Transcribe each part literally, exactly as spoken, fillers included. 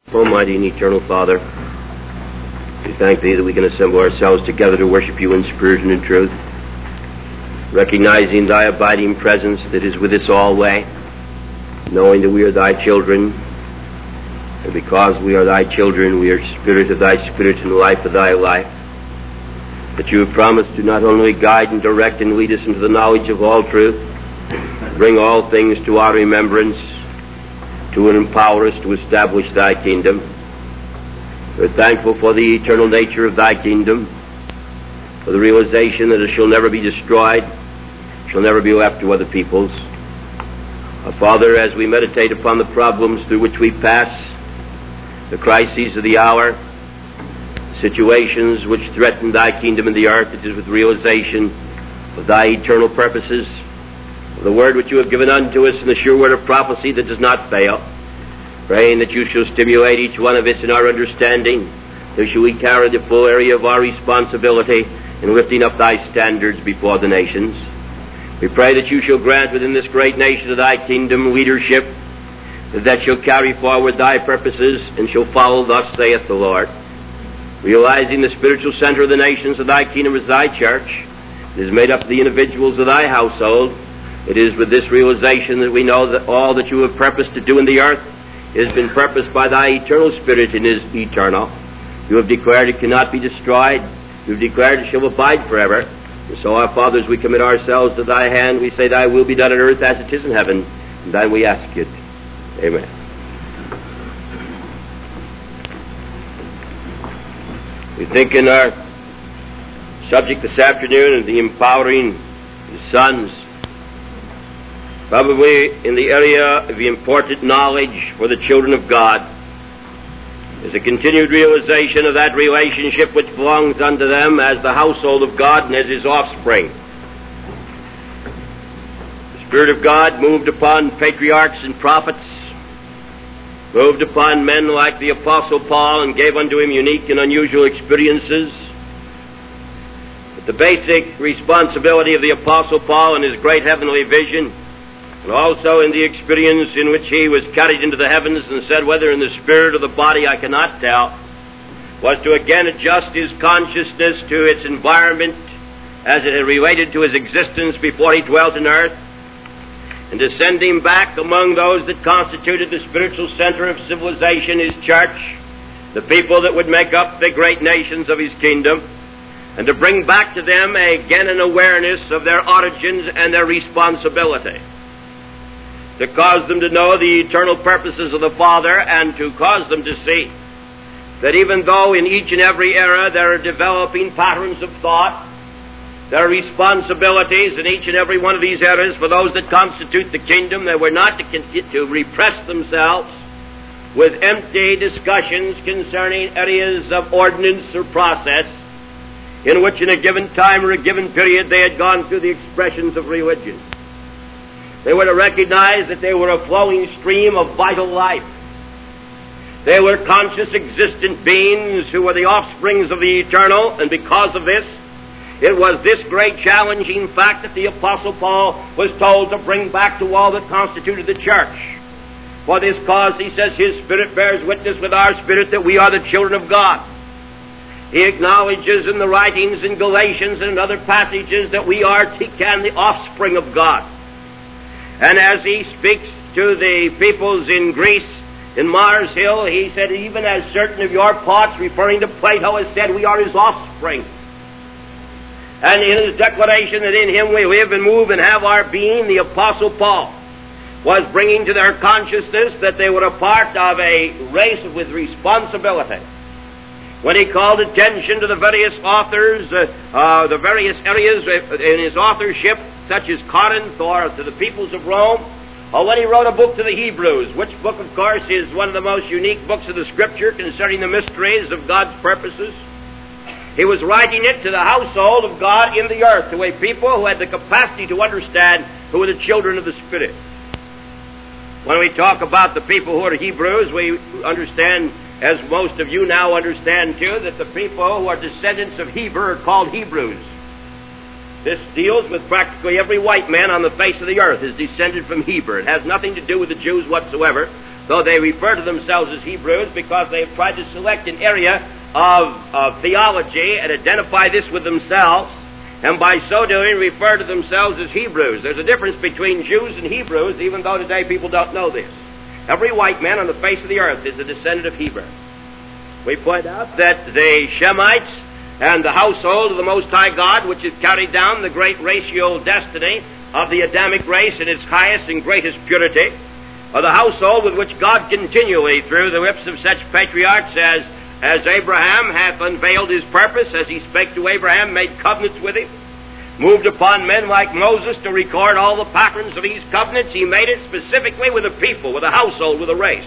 Almighty and eternal Father, we thank Thee that we can assemble ourselves together to worship You in spirit and in truth, recognizing Thy abiding presence that is with us always, knowing that we are Thy children, and because we are Thy children, we are spirit of Thy spirit and life of Thy life, that You have promised to not only guide and direct and lead us into the knowledge of all truth, bring all things to our remembrance, to empower us to establish Thy kingdom. We're thankful for the eternal nature of Thy kingdom, for the realization that it shall never be destroyed, shall never be left to other peoples. Our Father, as we meditate upon the problems through which we pass, the crises of the hour, situations which threaten Thy kingdom in the earth, it is with realization of Thy eternal purposes, the word which You have given unto us, and the sure word of prophecy that does not fail, praying that You shall stimulate each one of us in our understanding, so shall we carry the full area of our responsibility in lifting up Thy standards before the nations. We pray that You shall grant within this great nation of Thy kingdom leadership, that shall carry forward Thy purposes and shall follow, thus saith the Lord. Realizing the spiritual center of the nations of Thy kingdom is Thy church, it is made up of the individuals of Thy household. It is with this realization that we know that all that You have purposed to do in the earth has been purposed by Thy eternal Spirit and is eternal. You have declared it cannot be destroyed. You have declared it shall abide forever. And so, our fathers, we commit ourselves to Thy hand. We say, Thy will be done on earth as it is in heaven. And then we ask it. Amen. We think in our subject this afternoon of the empowering the sons, probably in the area of the important knowledge for the children of God, is a continued realization of that relationship which belongs unto them as the household of God and as His offspring. The Spirit of God moved upon patriarchs and prophets, moved upon men like the Apostle Paul, and gave unto him unique and unusual experiences. But the basic responsibility of the Apostle Paul and his great heavenly vision, and also in the experience in which he was carried into the heavens and said, whether in the spirit or the body I cannot tell, was to again adjust his consciousness to its environment as it had related to his existence before he dwelt on earth, and descending back among those that constituted the spiritual center of civilization, his church, the people that would make up the great nations of his kingdom, and to bring back to them again an awareness of their origins and their responsibility, to cause them to know the eternal purposes of the Father, and to cause them to see that even though in each and every era there are developing patterns of thought, there are responsibilities in each and every one of these eras for those that constitute the kingdom. They were not to, to repress themselves with empty discussions concerning areas of ordinance or process in which in a given time or a given period they had gone through the expressions of religion. They were to recognize that they were a flowing stream of vital life. They were conscious, existent beings who were the offsprings of the eternal, and because of this, it was this great challenging fact that the Apostle Paul was told to bring back to all that constituted the church. For this cause, he says, His Spirit bears witness with our spirit that we are the children of God. He acknowledges in the writings in Galatians and in other passages that we are Tikan, the offspring of God. And as he speaks to the peoples in Greece, in Mars Hill, he said, even as certain of your parts, referring to Plato, has said, we are his offspring. And in his declaration that in him we live and move and have our being, the Apostle Paul was bringing to their consciousness that they were a part of a race with responsibility. When he called attention to the various authors, uh, uh, the various areas in his authorship, such as Corinth or to the peoples of Rome, or when he wrote a book to the Hebrews, which book, of course, is one of the most unique books of the Scripture concerning the mysteries of God's purposes, he was writing it to the household of God in the earth, to a people who had the capacity to understand who were the children of the Spirit. When we talk about the people who are Hebrews, we understand, as most of you now understand too, that the people who are descendants of Heber are called Hebrews. This deals with practically every white man on the face of the earth is descended from Heber. It has nothing to do with the Jews whatsoever, though they refer to themselves as Hebrews because they have tried to select an area of, of theology and identify this with themselves, and by so doing refer to themselves as Hebrews. There's a difference between Jews and Hebrews, even though today people don't know this. Every white man on the face of the earth is a descendant of Hebrew. We point out that the Shemites and the household of the Most High God, which has carried down the great racial destiny of the Adamic race in its highest and greatest purity, are the household with which God continually, through the lips of such patriarchs as, as Abraham, hath unveiled his purpose, as he spake to Abraham, made covenants with him, moved upon men like Moses to record all the patterns of these covenants. He made it specifically with a people, with a household, with a race.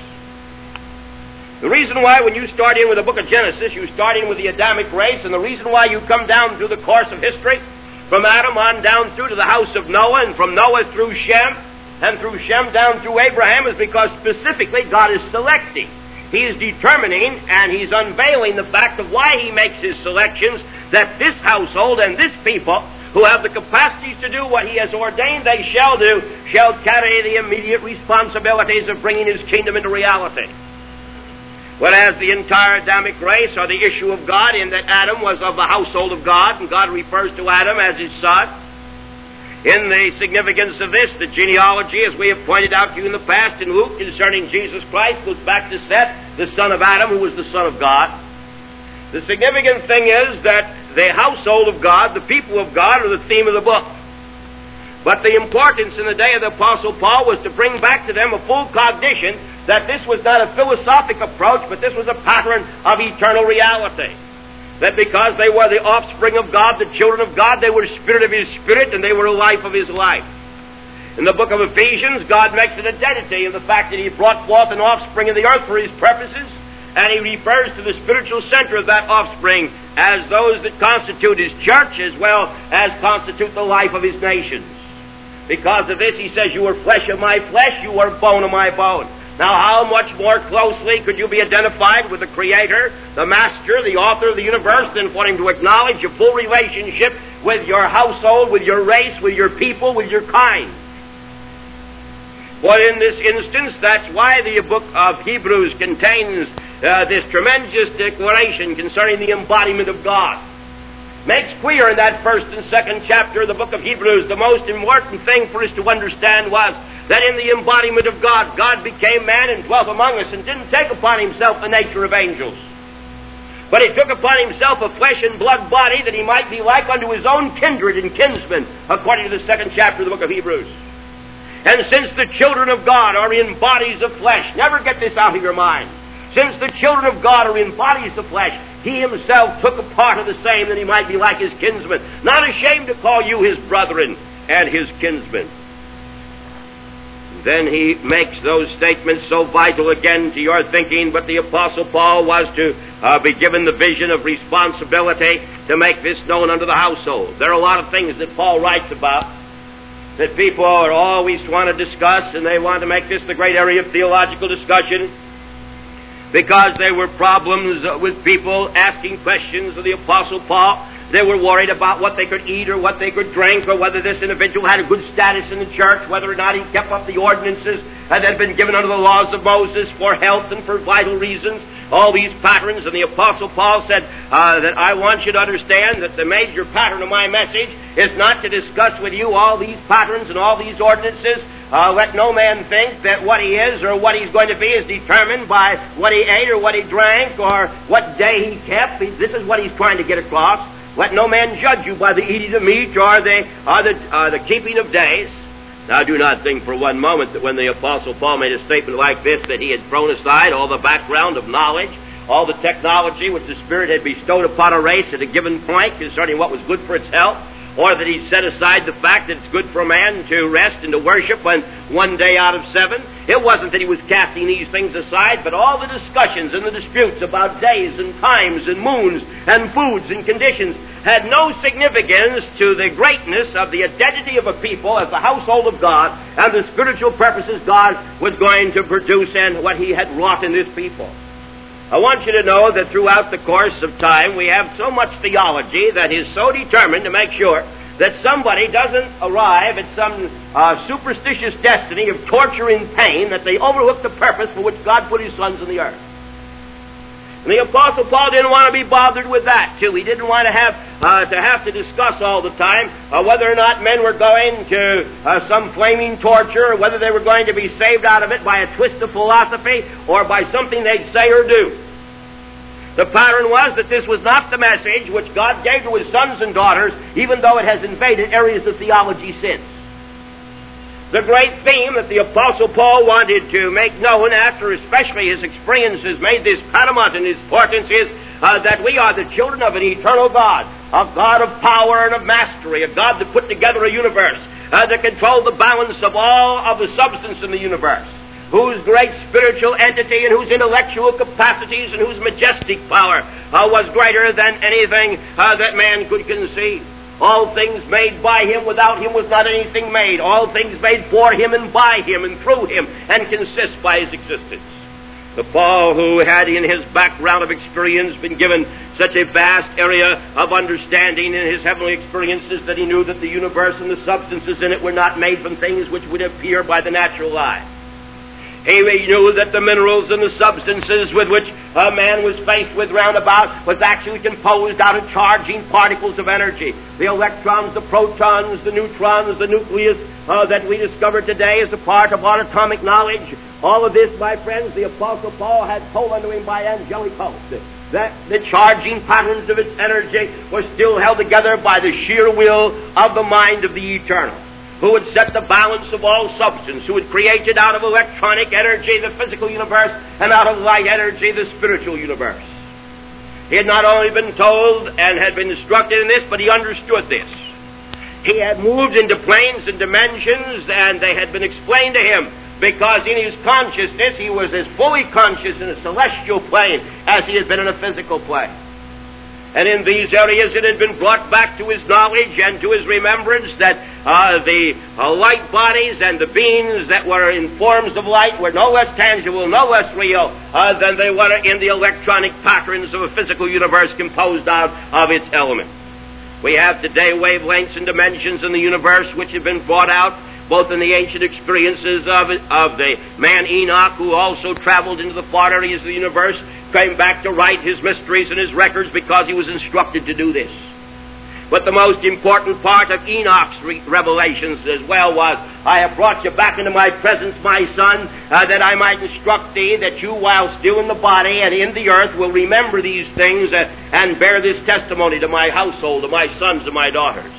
The reason why when you start in with the book of Genesis, you start in with the Adamic race, and the reason why you come down through the course of history, from Adam on down through to the house of Noah, and from Noah through Shem, and through Shem down through Abraham, is because specifically God is selecting. He is determining, and He's unveiling the fact of why He makes His selections, that this household and this people, who have the capacities to do what He has ordained they shall do, shall carry the immediate responsibilities of bringing His kingdom into reality. Whereas the entire Adamic race are the issue of God, in that Adam was of the household of God, and God refers to Adam as His son. In the significance of this, the genealogy, as we have pointed out to you in the past in Luke concerning Jesus Christ, goes back to Seth, the son of Adam, who was the son of God. The significant thing is that the household of God, the people of God, are the theme of the book. But the importance in the day of the Apostle Paul was to bring back to them a full cognition that this was not a philosophic approach, but this was a pattern of eternal reality. That because they were the offspring of God, the children of God, they were spirit of His spirit, and they were the life of His life. In the book of Ephesians, God makes an identity of the fact that He brought forth an offspring in the earth for His purposes, and He refers to the spiritual center of that offspring as those that constitute His church as well as constitute the life of His nations. Because of this, He says, you are flesh of my flesh, you are bone of my bone. Now, how much more closely could you be identified with the Creator, the Master, the Author of the universe, than for Him to acknowledge a full relationship with your household, with your race, with your people, with your kind? For in this instance, that's why the book of Hebrews contains uh, this tremendous declaration concerning the embodiment of God. Makes clear in that first and second chapter of the book of Hebrews, the most important thing for us to understand was that in the embodiment of God, God became man and dwelt among us and didn't take upon Himself the nature of angels. But He took upon Himself a flesh and blood body that He might be like unto His own kindred and kinsmen, according to the second chapter of the book of Hebrews. And since the children of God are in bodies of flesh, never get this out of your mind. Since the children of God are in bodies of flesh, He Himself took a part of the same that He might be like His kinsmen, not ashamed to call you His brethren and His kinsmen. Then He makes those statements so vital again to your thinking, but the Apostle Paul was to uh, be given the vision of responsibility to make this known unto the household. There are a lot of things that Paul writes about that people are always want to discuss, and they want to make this the great area of theological discussion, because there were problems with people asking questions of the Apostle Paul. They were worried about what they could eat or what they could drink, or whether this individual had a good status in the church, whether or not he kept up the ordinances that had been given under the laws of Moses for health and for vital reasons. All these patterns, and the Apostle Paul said uh, that I want you to understand that the major pattern of my message is not to discuss with you all these patterns and all these ordinances. Uh, let no man think that what he is or what he's going to be is determined by what he ate or what he drank or what day he kept. This is what he's trying to get across. Let no man judge you by the eating of meat or the, or the, uh, the keeping of days. Now, do not think for one moment that when the Apostle Paul made a statement like this that he had thrown aside all the background of knowledge, all the technology which the Spirit had bestowed upon a race at a given point concerning what was good for its health, or that he set aside the fact that it's good for a man to rest and to worship on one day out of seven. It wasn't that he was casting these things aside, but all the discussions and the disputes about days and times and moons and foods and conditions had no significance to the greatness of the identity of a people as the household of God and the spiritual purposes God was going to produce and what He had wrought in this people. I want you to know that throughout the course of time we have so much theology that is so determined to make sure that somebody doesn't arrive at some uh, superstitious destiny of torture and pain, that they overlook the purpose for which God put His sons in the earth. And the Apostle Paul didn't want to be bothered with that, too. He didn't want to have uh, to have to discuss all the time uh, whether or not men were going to uh, some flaming torture, or whether they were going to be saved out of it by a twist of philosophy or by something they'd say or do. The pattern was that this was not the message which God gave to His sons and daughters, even though it has invaded areas of theology since. The great theme that the Apostle Paul wanted to make known after especially his experiences made this paramount in his importance is uh, that we are the children of an eternal God, a God of power and of mastery, a God that put together a universe, uh, that controlled the balance of all of the substance in the universe, whose great spiritual entity and whose intellectual capacities and whose majestic power uh, was greater than anything uh, that man could conceive. All things made by Him, without Him was not anything made. All things made for Him and by Him and through Him and consist by His existence. The Paul, who had in his background of experience been given such a vast area of understanding in his heavenly experiences that he knew that the universe and the substances in it were not made from things which would appear by the natural eye. He knew that the minerals and the substances with which a man was faced with round about was actually composed out of charging particles of energy. The electrons, the protons, the neutrons, the nucleus uh, that we discover today as a part of our atomic knowledge. All of this, my friends, the Apostle Paul had told unto him by angelic host, that the charging patterns of its energy were still held together by the sheer will of the mind of the eternal, who had set the balance of all substance, who had created out of electronic energy the physical universe, and out of light energy the spiritual universe. He had not only been told and had been instructed in this, but he understood this. He had moved into planes and dimensions, and they had been explained to him, because in his consciousness he was as fully conscious in a celestial plane as he had been in a physical plane. And in these areas it had been brought back to his knowledge and to his remembrance that uh, the uh, light bodies and the beings that were in forms of light were no less tangible, no less real uh, than they were in the electronic patterns of a physical universe composed out of its elements. We have today wavelengths and dimensions in the universe which have been brought out both in the ancient experiences of, of the man Enoch, who also traveled into the far areas of the universe, came back to write his mysteries and his records because he was instructed to do this. But the most important part of Enoch's re- revelations as well was, I have brought you back into my presence, my son, uh, that I might instruct thee that you, while still in the body and in the earth, will remember these things uh, and bear this testimony to my household, to my sons and my daughters.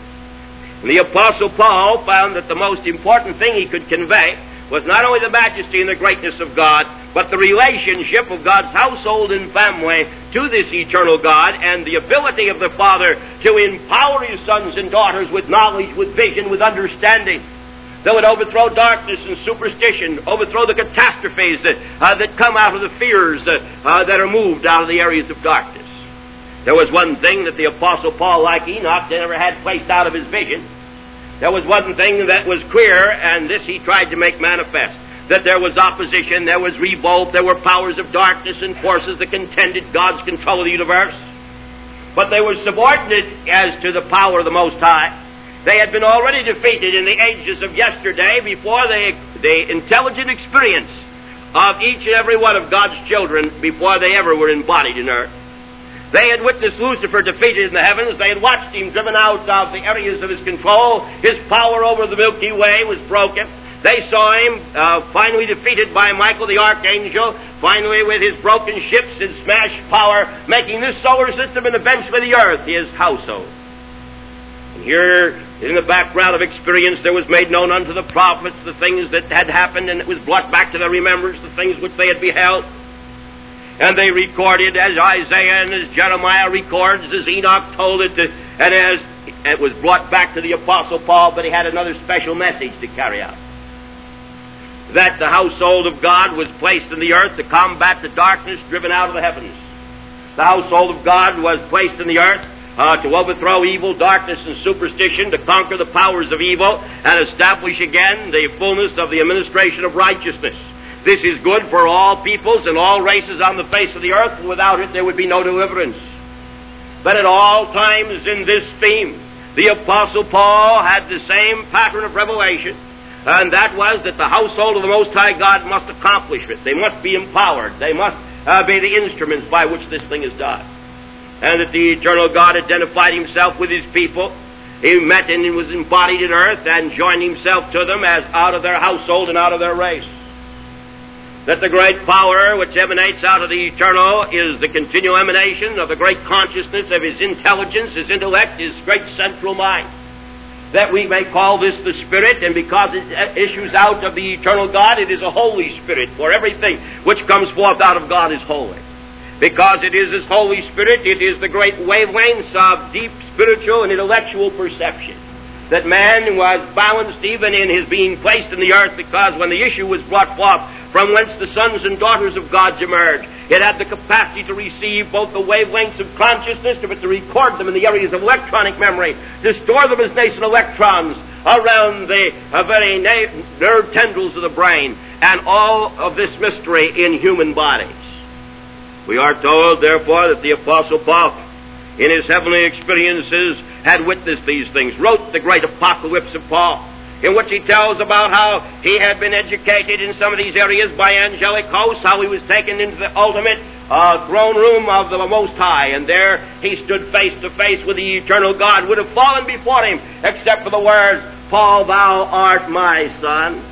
And the Apostle Paul found that the most important thing he could convey was not only the majesty and the greatness of God, but the relationship of God's household and family to this eternal God, and the ability of the Father to empower His sons and daughters with knowledge, with vision, with understanding, that would overthrow darkness and superstition, overthrow the catastrophes that, uh, that come out of the fears uh, uh, that are moved out of the areas of darkness. There was one thing that the Apostle Paul, like Enoch, never had placed out of his vision. There was one thing that was clear, and this he tried to make manifest, that there was opposition, there was revolt, there were powers of darkness and forces that contended God's control of the universe. But they were subordinate as to the power of the Most High. They had been already defeated in the ages of yesterday before the, the intelligent experience of each and every one of God's children before they ever were embodied in earth. They had witnessed Lucifer defeated in the heavens. They had watched him driven out of the areas of his control. His power over the Milky Way was broken. They saw him uh, finally defeated by Michael the Archangel, finally with his broken ships and smashed power, making this solar system and eventually the earth his household. And here, in the background of experience, there was made known unto the prophets the things that had happened, and it was brought back to their remembrance the things which they had beheld. And they recorded, as Isaiah and as Jeremiah records, as Enoch told it, to, and as it was brought back to the Apostle Paul, but he had another special message to carry out. That the household of God was placed in the earth to combat the darkness driven out of the heavens. The household of God was placed in the earth uh, to overthrow evil, darkness, and superstition, to conquer the powers of evil, and establish again the fullness of the administration of righteousness. This is good for all peoples and all races on the face of the earth, and without it there would be no deliverance. But at all times in this theme, The Apostle Paul had the same pattern of revelation, and that was that the household of the Most High God must accomplish it. They must be empowered. They must uh, be the instruments by which this thing is done. And that the eternal God identified himself with his people. He met and was embodied in earth and joined himself to them as out of their household and out of their race. That the great power which emanates out of the eternal is the continual emanation of the great consciousness of his intelligence, his intellect, his great central mind. That we may call this the Spirit, and because it issues out of the eternal God, it is a Holy Spirit, for everything which comes forth out of God is holy. Because it is His Holy Spirit, it is the great wavelengths of deep spiritual and intellectual perception. That man was balanced even in his being placed in the earth, because when the issue was brought forth from whence the sons and daughters of God emerge, it had the capacity to receive both the wavelengths of consciousness, but to record them in the areas of electronic memory, to store them as nascent electrons around the uh, very na- nerve tendrils of the brain, and all of this mystery in human bodies. We are told, therefore, that the Apostle Paul, in his heavenly experiences, had witnessed these things, wrote the great Apocalypse of Paul, in which he tells about how he had been educated in some of these areas by angelic hosts, how he was taken into the ultimate uh, throne room of the Most High, and there he stood face to face with the eternal God, would have fallen before him, except for the words, Paul, thou art my son.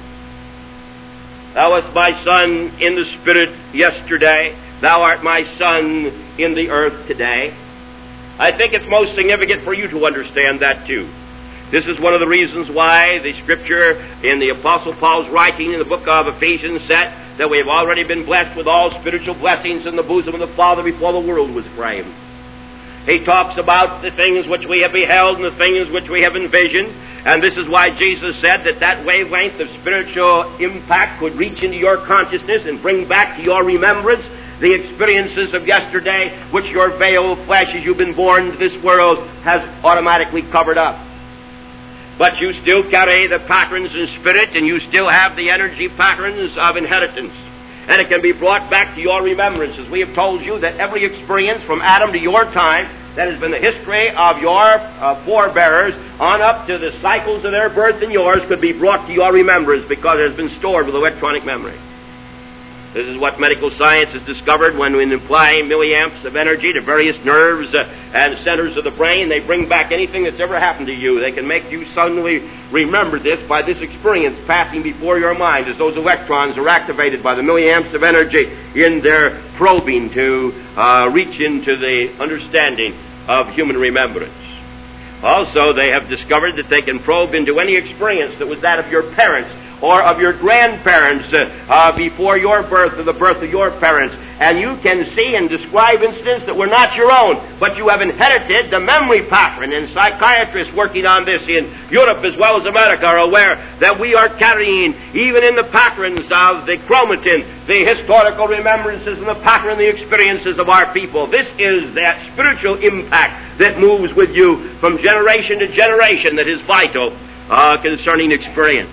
Thou wast my son in the Spirit yesterday. Thou art my son in the earth today. I think it's most significant for you to understand that too. This is one of the reasons why the Scripture in the Apostle Paul's writing in the book of Ephesians said that we have already been blessed with all spiritual blessings in the bosom of the Father before the world was framed. He talks about the things which we have beheld and the things which we have envisioned, and this is why Jesus said that that wavelength of spiritual impact could reach into your consciousness and bring back to your remembrance the experiences of yesterday, which your veil of flesh as you've been born into this world has automatically covered up. But you still carry the patterns in spirit, and you still have the energy patterns of inheritance. And it can be brought back to your remembrance, as we have told you that every experience from Adam to your time that has been the history of your uh, forebearers on up to the cycles of their birth and yours could be brought to your remembrance because it has been stored with electronic memory. This is what medical science has discovered when we apply milliamps of energy to various nerves uh, and centers of the brain. They bring back anything that's ever happened to you. They can make you suddenly remember this by this experience passing before your mind as those electrons are activated by the milliamps of energy in their probing to uh, reach into the understanding of human remembrance. Also, they have discovered that they can probe into any experience that was that of your parents or of your grandparents uh, uh, before your birth or the birth of your parents. And you can see and describe incidents that were not your own, but you have inherited the memory pattern. And psychiatrists working on this in Europe as well as America are aware that we are carrying, even in the patterns of the chromatin, the historical remembrances and the pattern and the experiences of our people. This is that spiritual impact that moves with you from generation to generation that is vital uh, concerning experience.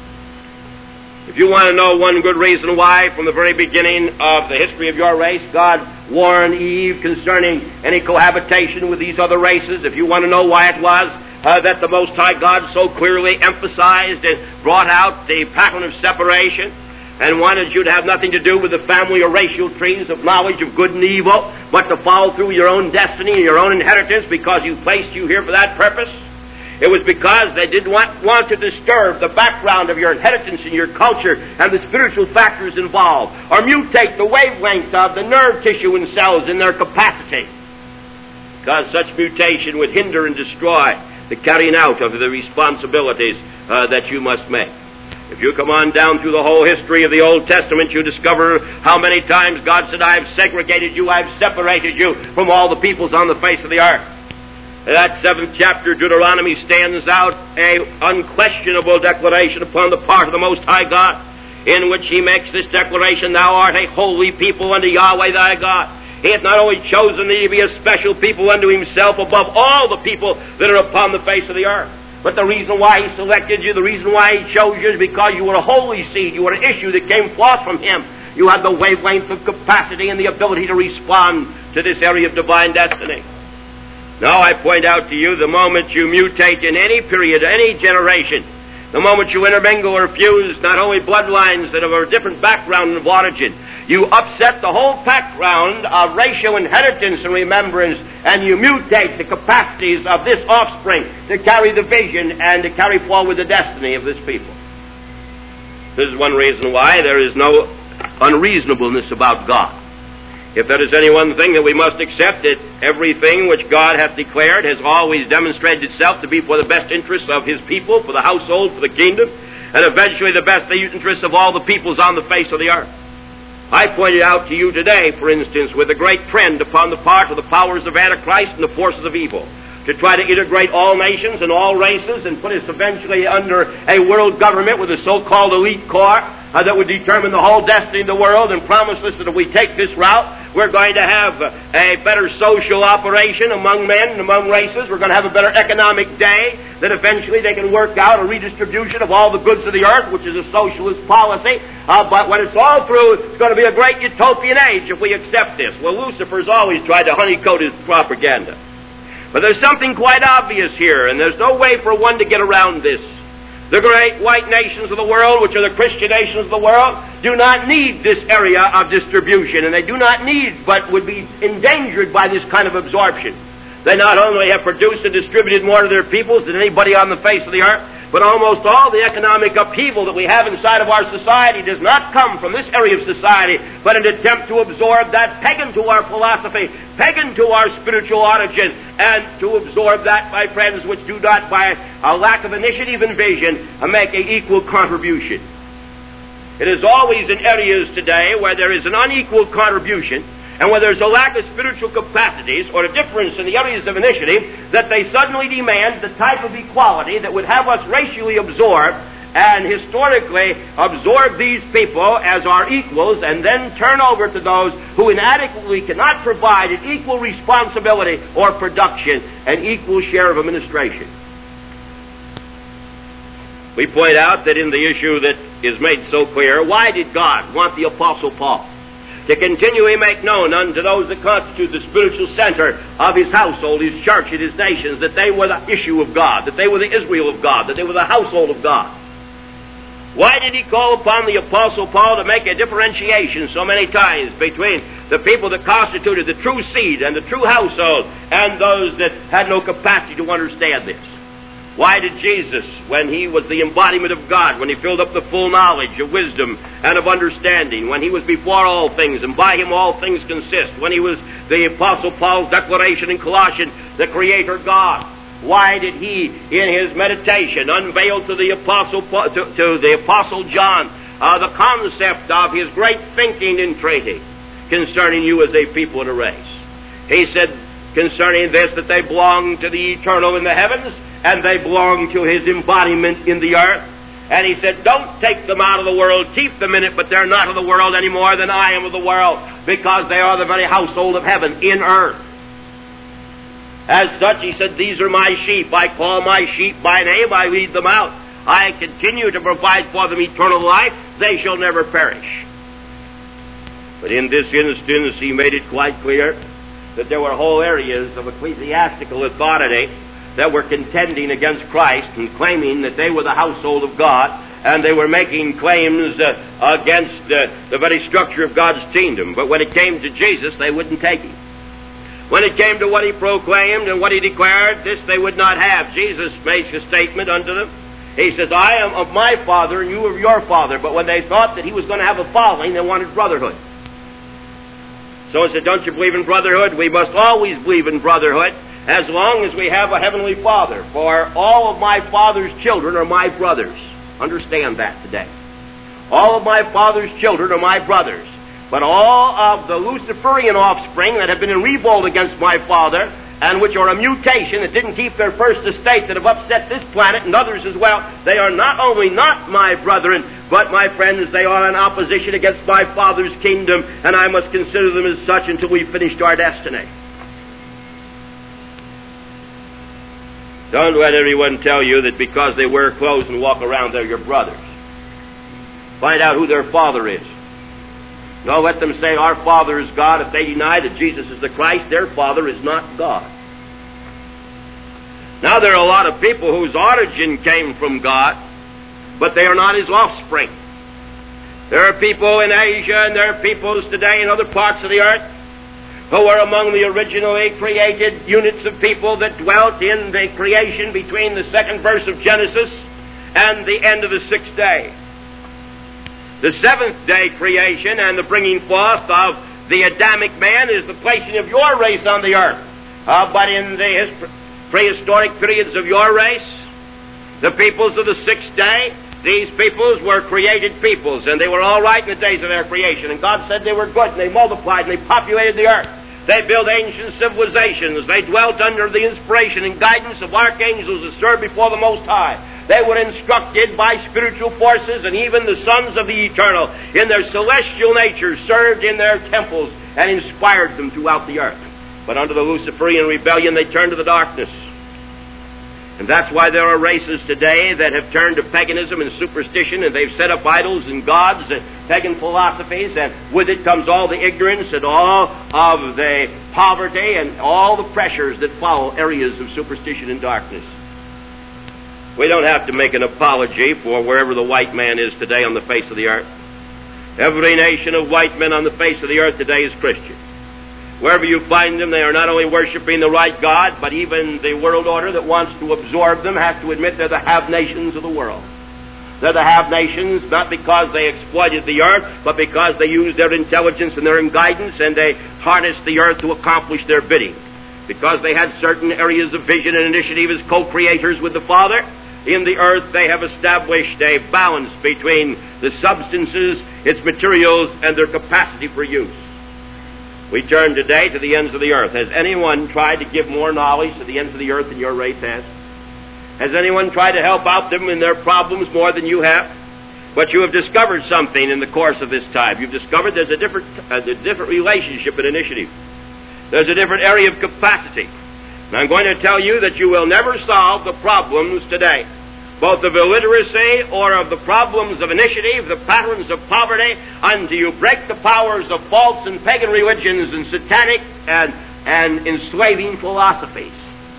If you want to know one good reason why, from the very beginning of the history of your race, God warned Eve concerning any cohabitation with these other races, if you want to know why it was uh, that the Most High God so clearly emphasized and brought out the pattern of separation and wanted you to have nothing to do with the family or racial trees of knowledge of good and evil, but to follow through your own destiny and your own inheritance because you placed you here for that purpose, it was because they didn't want, want to disturb the background of your inheritance and your culture and the spiritual factors involved, or mutate the wavelengths of the nerve tissue and cells in their capacity, because such mutation would hinder and destroy the carrying out of the responsibilities uh, that you must make. If you come on down through the whole history of the Old Testament, you discover how many times God said, I have segregated you, I have separated you from all the peoples on the face of the earth. That seventh chapter of Deuteronomy stands out an unquestionable declaration upon the part of the Most High God, in which He makes this declaration, Thou art a holy people unto Yahweh thy God. He hath not only chosen thee to be a special people unto Himself above all the people that are upon the face of the earth. But the reason why He selected you, the reason why He chose you is because you were a holy seed. You were an issue that came forth from Him. You had the wavelength of capacity and the ability to respond to this area of divine destiny. Now I point out to you, the moment you mutate in any period, any generation, the moment you intermingle or fuse not only bloodlines that have a different background of origin, you upset the whole background of racial inheritance and remembrance, and you mutate the capacities of this offspring to carry the vision and to carry forward the destiny of this people. This is one reason why there is no unreasonableness about God. If there is any one thing that we must accept, that everything which God hath declared has always demonstrated itself to be for the best interests of His people, for the household, for the kingdom, and eventually the best interests of all the peoples on the face of the earth. I pointed out to you today, for instance, with a great trend upon the part of the powers of Antichrist and the forces of evil, to try to integrate all nations and all races and put us eventually under a world government with a so-called elite corps uh, that would determine the whole destiny of the world, and promise us that if we take this route, we're going to have a better social operation among men and among races. We're going to have a better economic day, that eventually they can work out a redistribution of all the goods of the earth, which is a socialist policy. Uh, but when it's all through, it's going to be a great utopian age if we accept this. Well, Lucifer's always tried to honeycoat his propaganda. But there's something quite obvious here, and there's no way for one to get around this. The great white nations of the world, which are the Christian nations of the world, do not need this area of distribution, and they do not need, but would be endangered by this kind of absorption. They not only have produced and distributed more to their peoples than anybody on the face of the earth, but almost all the economic upheaval that we have inside of our society does not come from this area of society, but an attempt to absorb that pagan to our philosophy, pagan to our spiritual origin, and to absorb that, my friends, which do not, by a lack of initiative and vision, make an equal contribution. It is always in areas today where there is an unequal contribution, and where there's a lack of spiritual capacities or a difference in the areas of initiative, that they suddenly demand the type of equality that would have us racially absorb and historically absorb these people as our equals, and then turn over to those who inadequately cannot provide an equal responsibility or production, an equal share of administration. We point out that in the issue that is made so clear, why did God want the Apostle Paul to continually make known unto those that constitute the spiritual center of his household, his church, and his nations, that they were the issue of God, that they were the Israel of God, that they were the household of God? Why did he call upon the Apostle Paul to make a differentiation so many times between the people that constituted the true seed and the true household and those that had no capacity to understand this? Why did Jesus, when he was the embodiment of God, when he filled up the full knowledge of wisdom and of understanding, when he was before all things and by him all things consist, when he was the Apostle Paul's declaration in Colossians, the Creator God, why did he, in his meditation, unveil to the Apostle to, to the Apostle John uh, the concept of his great thinking and training concerning you as a people and a race? He said concerning this that they belong to the eternal in the heavens, and they belong to his embodiment in the earth. And he said, don't take them out of the world, keep them in it, but they're not of the world any more than I am of the world, because they are the very household of heaven in earth. As such, he said, these are my sheep. I call my sheep by name. I lead them out. I continue to provide for them eternal life. They shall never perish. But in this instance, he made it quite clear that there were whole areas of ecclesiastical authority that were contending against Christ and claiming that they were the household of God, and they were making claims uh, against uh, the very structure of God's kingdom. But when it came to Jesus, they wouldn't take him. When it came to what he proclaimed and what he declared, this they would not have. Jesus makes a statement unto them. He says, I am of my Father and you of your father. But when they thought that he was going to have a following, they wanted brotherhood. So he said, don't you believe in brotherhood? We must always believe in brotherhood as long as we have a heavenly Father. For all of my Father's children are my brothers. Understand that today. All of my Father's children are my brothers. But all of the Luciferian offspring that have been in revolt against my Father, and which are a mutation that didn't keep their first estate, that have upset this planet and others as well, they are not only not my brethren, but, my friends, they are in opposition against my Father's kingdom, and I must consider them as such until we've finished our destiny. Don't let everyone tell you that because they wear clothes and walk around, they're your brothers. Find out who their father is. Don't let them say, our Father is God. If they deny that Jesus is the Christ, their Father is not God. Now, there are a lot of people whose origin came from God, but they are not His offspring. There are people in Asia, and there are peoples today in other parts of the earth who were among the originally created units of people that dwelt in the creation between the second verse of Genesis and the end of the sixth day. The seventh day creation and the bringing forth of the Adamic man is the placing of your race on the earth. Uh, but in the his- prehistoric periods of your race, the peoples of the sixth day, these peoples were created peoples, and they were all right in the days of their creation. And God said they were good, and they multiplied, and they populated the earth. They built ancient civilizations. They dwelt under the inspiration and guidance of archangels that served before the Most High. They were instructed by spiritual forces, and even the sons of the Eternal, in their celestial nature, served in their temples and inspired them throughout the earth. But under the Luciferian rebellion, they turned to the darkness. And that's why there are races today that have turned to paganism and superstition, and they've set up idols and gods and pagan philosophies, and with it comes all the ignorance and all of the poverty and all the pressures that follow areas of superstition and darkness. We don't have to make an apology for wherever the white man is today on the face of the earth. Every nation of white men on the face of the earth today is Christian. Wherever you find them, they are not only worshiping the right God, but even the world order that wants to absorb them has to admit they're the have-nations of the world. They're the have-nations not because they exploited the earth, but because they used their intelligence and their guidance, and they harnessed the earth to accomplish their bidding. Because they had certain areas of vision and initiative as co-creators with the Father, in the earth they have established a balance between the substances, its materials, and their capacity for use. We turn today to the ends of the earth. Has anyone tried to give more knowledge to the ends of the earth than your race has? Has anyone tried to help out them in their problems more than you have? But you have discovered something in the course of this time. You've discovered there's a different, uh, a different relationship and initiative. There's a different area of capacity. And I'm going to tell you that you will never solve the problems today, both of illiteracy or of the problems of initiative, the patterns of poverty, until you break the powers of false and pagan religions and satanic and, and enslaving philosophies.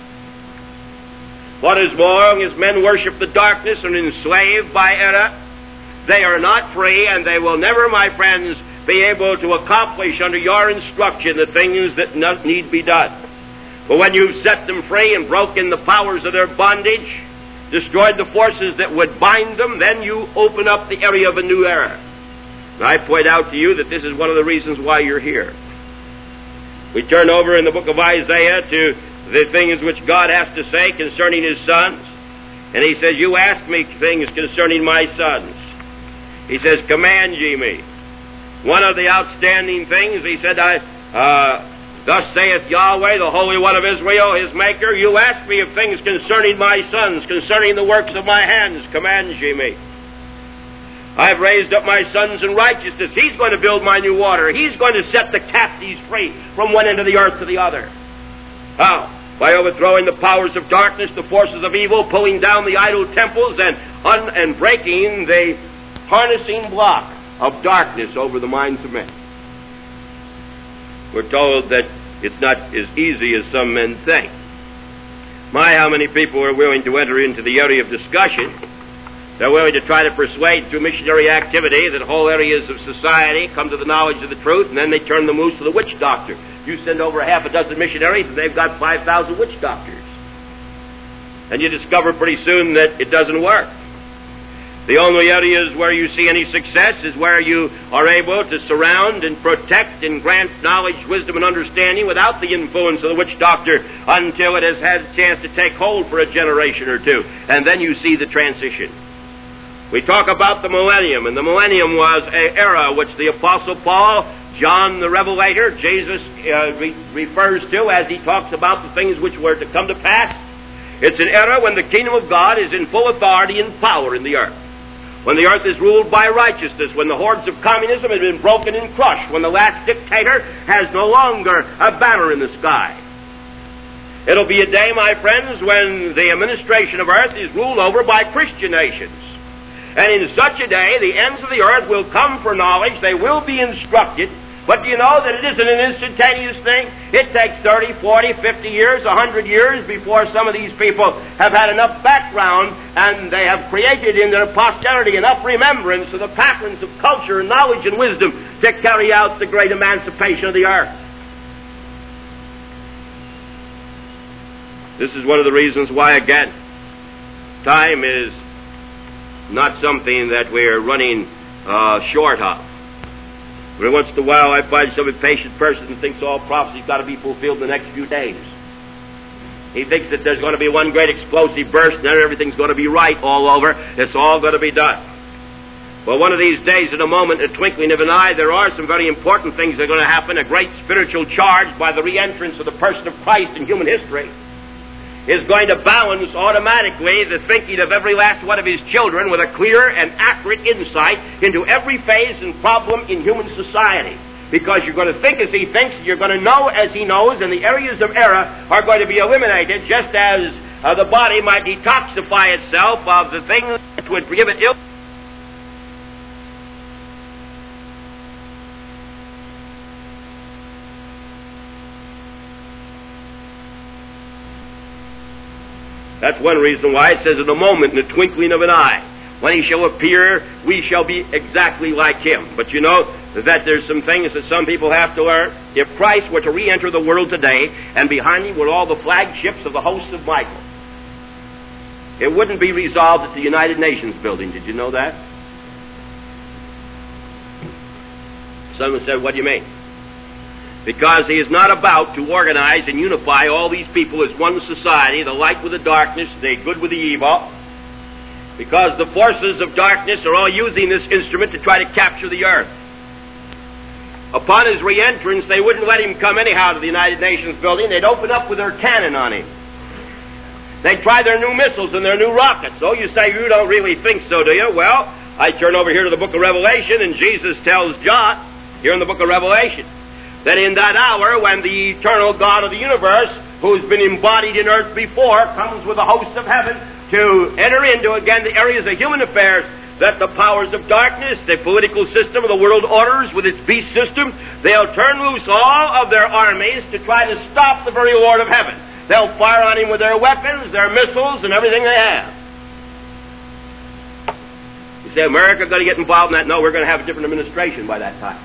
What is more, as men worship the darkness and are enslaved by error, they are not free, and they will never, my friends, be able to accomplish under your instruction the things that need be done. But when you've set them free and broken the powers of their bondage, destroyed the forces that would bind them, then you open up the area of a new era. And I point out to you that this is one of the reasons why you're here. We turn over in the book of Isaiah to the things which God has to say concerning His sons. And He says, you ask me things concerning my sons. He says, command ye me. One of the outstanding things, He said, I... Uh, Thus saith Yahweh, the Holy One of Israel, His Maker, you ask me of things concerning my sons, concerning the works of my hands, command ye me. I have raised up my sons in righteousness. He's going to build my new water. He's going to set the captives free from one end of the earth to the other. How? By overthrowing the powers of darkness, the forces of evil, pulling down the idol temples, and, un- and breaking the harnessing block of darkness over the minds of men. We're told that it's not as easy as some men think. My, how many people are willing to enter into the area of discussion? They're willing to try to persuade through missionary activity that whole areas of society come to the knowledge of the truth, and then they turn them loose to the witch doctor. You send over a half a dozen missionaries, and they've got five thousand witch doctors. And you discover pretty soon that it doesn't work. The only areas where you see any success is where you are able to surround and protect and grant knowledge, wisdom, and understanding without the influence of the witch doctor until it has had a chance to take hold for a generation or two. And then you see the transition. We talk about the millennium, and the millennium was an era which the Apostle Paul, John the Revelator, Jesus uh, re- refers to as he talks about the things which were to come to pass. It's an era when the kingdom of God is in full authority and power in the earth. When the earth is ruled by righteousness, when the hordes of communism have been broken and crushed, when the last dictator has no longer a banner in the sky. It'll be a day, my friends, when the administration of earth is ruled over by Christian nations. And in such a day, the ends of the earth will come for knowledge, they will be instructed, But do you know that it isn't an instantaneous thing? It takes thirty, forty, fifty years, a hundred years before some of these people have had enough background and they have created in their posterity enough remembrance of the patterns of culture and knowledge and wisdom to carry out the great emancipation of the earth. This is one of the reasons why, again, time is not something that we're running uh, short of. Every once in a while I find some impatient person who thinks all prophecy's got to be fulfilled in the next few days. He thinks that there's going to be one great explosive burst and then everything's going to be right all over. It's all going to be done. Well, one of these days, in a moment, a twinkling of an eye, there are some very important things that are going to happen. A great spiritual charge by the re-entrance of the person of Christ in human history is going to balance automatically the thinking of every last one of his children with a clear and accurate insight into every phase and problem in human society. Because you're going to think as he thinks, you're going to know as he knows, and the areas of error are going to be eliminated, just as uh, the body might detoxify itself of the things that would give it ill. That's one reason why it says in a moment, in the twinkling of an eye. When he shall appear, we shall be exactly like him. But you know that there's some things that some people have to learn. If Christ were to re-enter the world today, and behind him were all the flagships of the hosts of Michael, it wouldn't be resolved at the United Nations building. Did you know that? Someone said, what do you mean? Because he is not about to organize and unify all these people as one society, the light with the darkness, the good with the evil. Because the forces of darkness are all using this instrument to try to capture the earth. Upon his re-entrance, they wouldn't let him come anyhow to the United Nations building. They'd open up with their cannon on him. They'd try their new missiles and their new rockets. Oh, you say you don't really think so, do you? Well, I turn over here to the book of Revelation, and Jesus tells John, here in the book of Revelation, that in that hour when the eternal God of the universe, who's been embodied in earth before, comes with the hosts of heaven to enter into again the areas of human affairs, that the powers of darkness, the political system of the world orders with its beast system, they'll turn loose all of their armies to try to stop the very Lord of heaven. They'll fire on him with their weapons, their missiles, and everything they have. You say, America going to get involved in that? No, we're going to have a different administration by that time.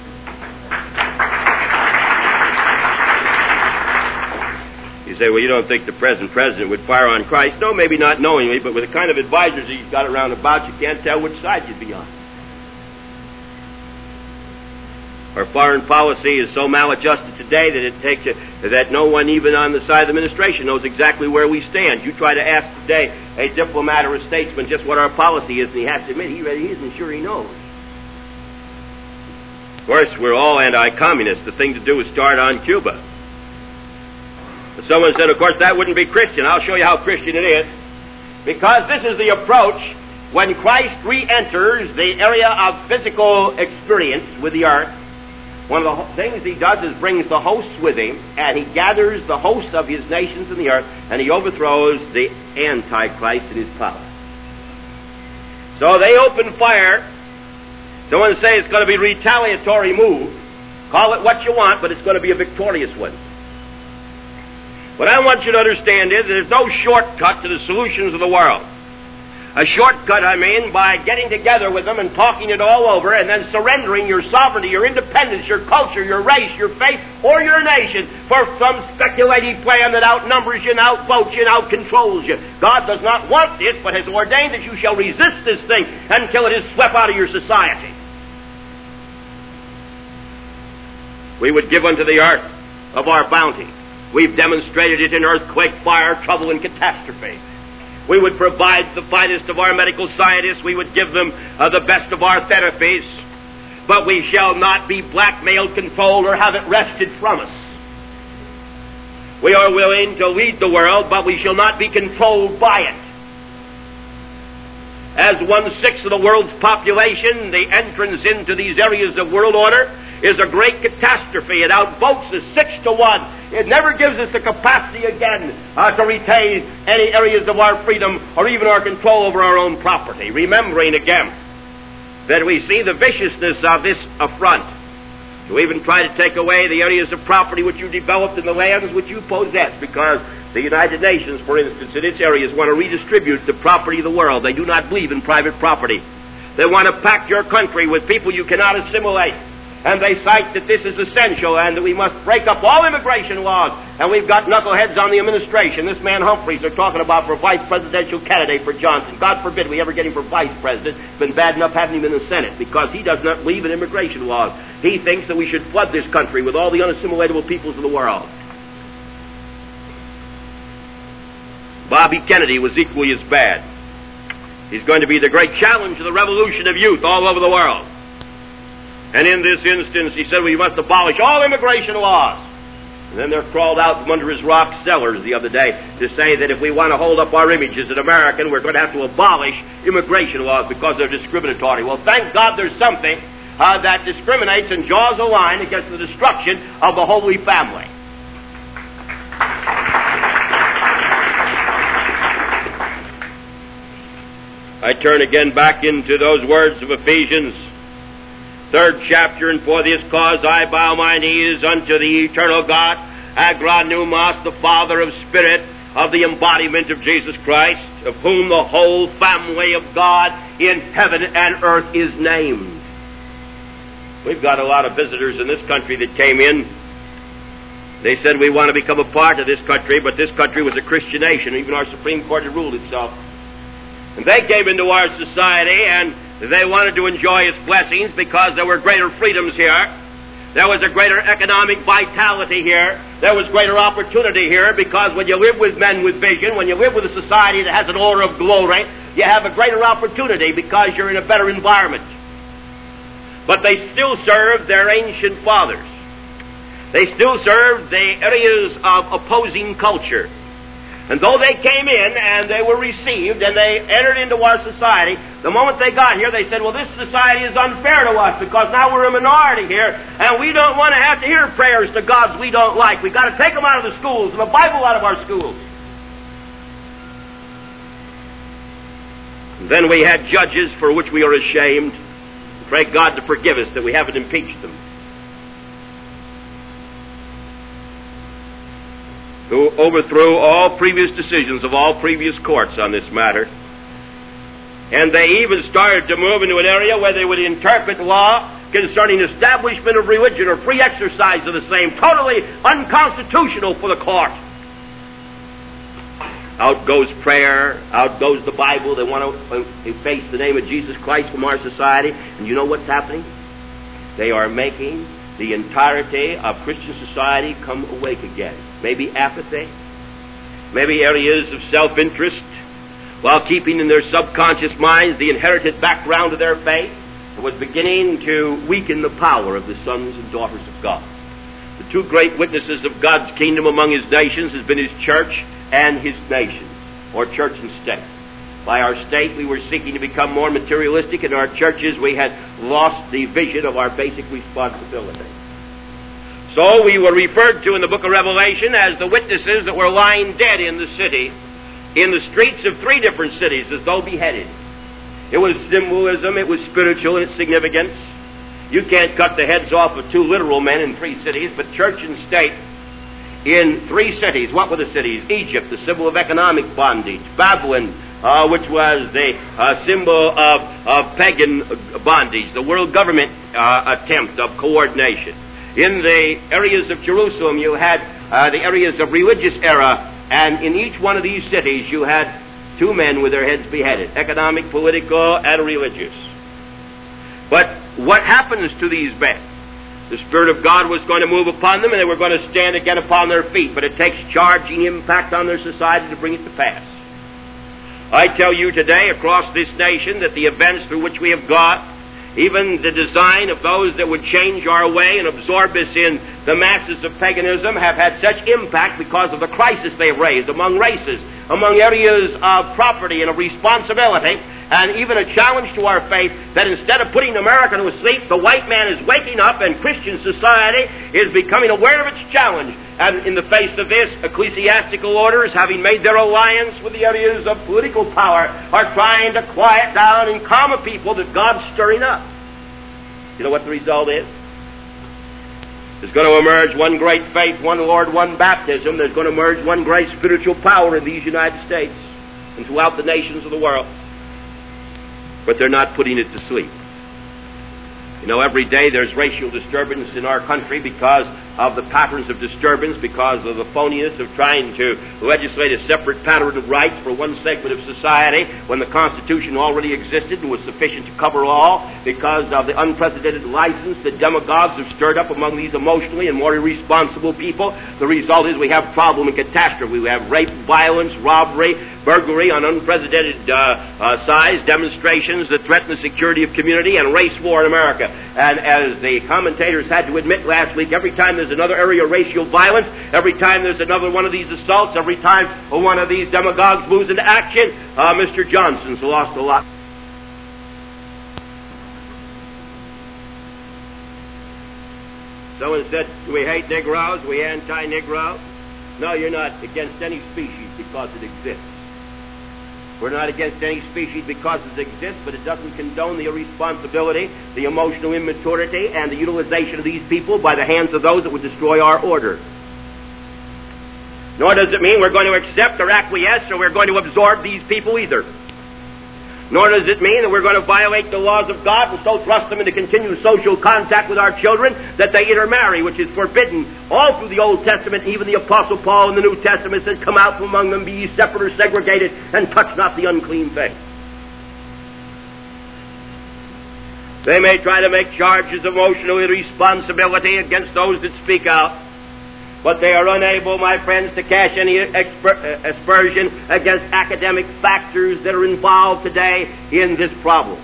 You say, well, you don't think the present president would fire on Christ? No, maybe not knowingly, but with the kind of advisors he's got around about, you can't tell which side you'd be on. Our foreign policy is so maladjusted today that it takes a, that no one even on the side of the administration knows exactly where we stand. You try to ask today a diplomat or a statesman just what our policy is, and he has to admit he, he isn't sure he knows. Of course, we're all anti-communist. The thing to do is start on Cuba. But someone said, of course, that wouldn't be Christian. I'll show you how Christian it is. Because this is the approach when Christ re-enters the area of physical experience with the earth. One of the things he does is brings the hosts with him, and he gathers the hosts of his nations in the earth, and he overthrows the Antichrist in his power. So they open fire. Someone say it's going to be a retaliatory move. Call it what you want, but it's going to be a victorious one. What I want you to understand is there's no shortcut to the solutions of the world. A shortcut, I mean, by getting together with them and talking it all over and then surrendering your sovereignty, your independence, your culture, your race, your faith, or your nation for some speculative plan that outnumbers you and outvotes you and outcontrols you. God does not want this, but has ordained that you shall resist this thing until it is swept out of your society. We would give unto the earth of our bounty. We've demonstrated it in earthquake, fire, trouble, and catastrophe. We would provide the finest of our medical scientists. We would give them uh, the best of our therapies. But we shall not be blackmailed, controlled, or have it wrested from us. We are willing to lead the world, but we shall not be controlled by it. As one-sixth of the world's population, the entrance into these areas of world order is a great catastrophe. It outvotes us six to one. It never gives us the capacity again uh, to retain any areas of our freedom or even our control over our own property. Remembering again that we see the viciousness of this affront. to even try to take away the areas of property which you developed in the lands which you possess, because the United Nations, for instance, in its areas want to redistribute the property of the world. They do not believe in private property. They want to pack your country with people you cannot assimilate. And they cite that this is essential and that we must break up all immigration laws. And we've got knuckleheads on the administration. This man Humphreys they're talking about for vice presidential candidate for Johnson. God forbid we ever get him for vice president. It's been bad enough having him in the Senate because he does not believe in immigration laws. He thinks that we should flood this country with all the unassimilatable peoples of the world. Bobby Kennedy was equally as bad. He's going to be the great challenge of the revolution of youth all over the world. And in this instance, he said we must abolish all immigration laws. And then there crawled out from under his rock cellars the other day to say that if we want to hold up our image as an American, we're going to have to abolish immigration laws because they're discriminatory. Well, thank God there's something uh, that discriminates and draws a line against the destruction of the Holy Family. I turn again back into those words of Ephesians, third chapter, and for this cause I bow my knees unto the eternal God, Agranumos, the Father of Spirit, of the embodiment of Jesus Christ, of whom the whole family of God in heaven and earth is named. We've got a lot of visitors in this country that came in. They said we want to become a part of this country, but this country was a Christian nation. Even our Supreme Court had ruled itself. And they came into our society, and they wanted to enjoy its blessings because there were greater freedoms here. There was a greater economic vitality here. There was greater opportunity here because when you live with men with vision, when you live with a society that has an order of glory, you have a greater opportunity because you're in a better environment. But they still served their ancient fathers. They still served the areas of opposing culture. And though they came in and they were received and they entered into our society, the moment they got here, they said, well, this society is unfair to us because now we're a minority here and we don't want to have to hear prayers to gods we don't like. We've got to take them out of the schools and the Bible out of our schools. And then we had judges for which we are ashamed. Pray God to forgive us that we haven't impeached them, who overthrew all previous decisions of all previous courts on this matter. And they even started to move into an area where they would interpret law concerning establishment of religion or free exercise of the same, totally unconstitutional for the court. Out goes prayer, out goes the Bible. They want to efface the name of Jesus Christ from our society. And you know what's happening? They are making the entirety of Christian society come awake again. Maybe apathy, maybe areas of self-interest, while keeping in their subconscious minds the inherited background of their faith. It was beginning to weaken the power of the sons and daughters of God. The two great witnesses of God's kingdom among His nations has been His church and His nations, or church and state. By our state, we were seeking to become more materialistic. In our churches, we had lost the vision of our basic responsibility. So we were referred to in the book of Revelation as the witnesses that were lying dead in the city, in the streets of three different cities, as though beheaded. It was symbolism, it was spiritual in its significance. You can't cut the heads off of two literal men in three cities, but church and state in three cities. What were the cities? Egypt, the symbol of economic bondage. Babylon, uh, which was the uh, symbol of, of pagan bondage, the world government uh, attempt of coordination. In the areas of Jerusalem, you had uh, the areas of religious era, and in each one of these cities, you had two men with their heads beheaded, economic, political, and religious. But what happens to these men? The Spirit of God was going to move upon them, and they were going to stand again upon their feet, but it takes charging impact on their society to bring it to pass. I tell you today, across this nation, that the events through which we have gone, even the design of those that would change our way and absorb us in the masses of paganism have had such impact because of the crisis they have raised among races, among areas of property and of responsibility, and even a challenge to our faith that instead of putting America to sleep, the white man is waking up and Christian society is becoming aware of its challenge. And in the face of this, ecclesiastical orders, having made their alliance with the areas of political power, are trying to quiet down and calm a people that God's stirring up. You know what the result is? There's going to emerge one great faith, one Lord, one baptism. There's going to emerge one great spiritual power in these United States and throughout the nations of the world. But they're not putting it to sleep. You know, every day there's racial disturbance in our country because of the patterns of disturbance, because of the phoniness of trying to legislate a separate pattern of rights for one segment of society when the Constitution already existed and was sufficient to cover all, because of the unprecedented license that demagogues have stirred up among these emotionally and more irresponsible people. The result is we have problem and catastrophe. We have rape, violence, robbery, burglary on unprecedented uh, uh, size, demonstrations that threaten the security of community, and race war in America. And as the commentators had to admit last week, every time there's another area of racial violence, every time there's another one of these assaults, every time one of these demagogues moves into action, uh, Mister Johnson's lost a lot. Someone said, do we hate Negroes? Are we anti-Negro? No, you're not against any species because it exists. We're not against any species because it exists, but it doesn't condone the irresponsibility, the emotional immaturity, and the utilization of these people by the hands of those that would destroy our order. Nor does it mean we're going to accept or acquiesce or we're going to absorb these people either. Nor does it mean that we're going to violate the laws of God and so thrust them into continued social contact with our children that they intermarry, which is forbidden all through the Old Testament. Even the Apostle Paul in the New Testament says, come out from among them, be ye separate or segregated, and touch not the unclean thing. They may try to make charges of emotional irresponsibility against those that speak out, but they are unable, my friends, to cast any exper- aspersion against academic factors that are involved today in this problem.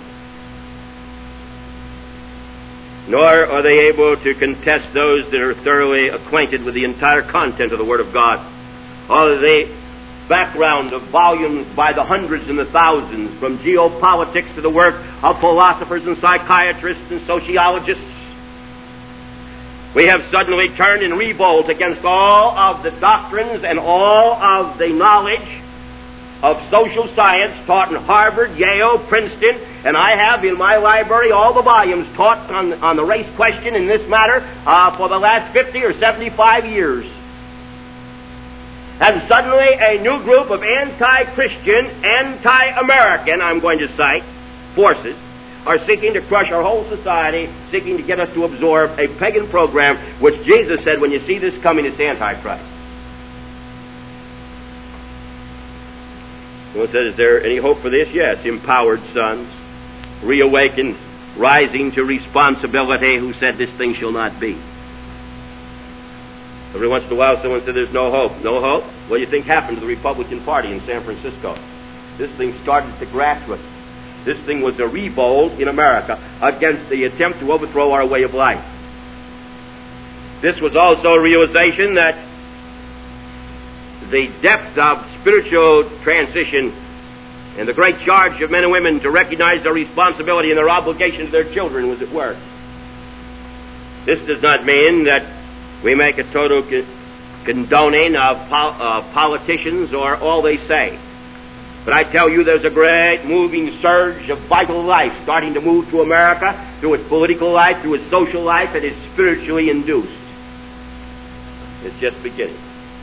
Nor are they able to contest those that are thoroughly acquainted with the entire content of the Word of God. All of the background of volumes by the hundreds and the thousands, from geopolitics to the work of philosophers and psychiatrists and sociologists. We have suddenly turned in revolt against all of the doctrines and all of the knowledge of social science taught in Harvard, Yale, Princeton, and I have in my library all the volumes taught on, on the race question in this matter uh, for the last fifty or seventy-five years. And suddenly a new group of anti-Christian, anti-American, I'm going to cite, forces are seeking to crush our whole society, seeking to get us to absorb a pagan program, which Jesus said, when you see this coming, it's Antichrist. Someone said, is there any hope for this? Yes, empowered sons, reawakened, rising to responsibility, who said this thing shall not be. Every once in a while someone said there's no hope. No hope? What do you think happened to the Republican Party in San Francisco? This thing started at the grassroots. This thing was a revolt in America against the attempt to overthrow our way of life. This was also a realization that the depth of spiritual transition and the great charge of men and women to recognize their responsibility and their obligation to their children was at work. This does not mean that we make a total condoning of pol- uh, politicians or all they say. But I tell you, there's a great moving surge of vital life starting to move to America through its political life, through its social life, and is spiritually induced. It's just beginning.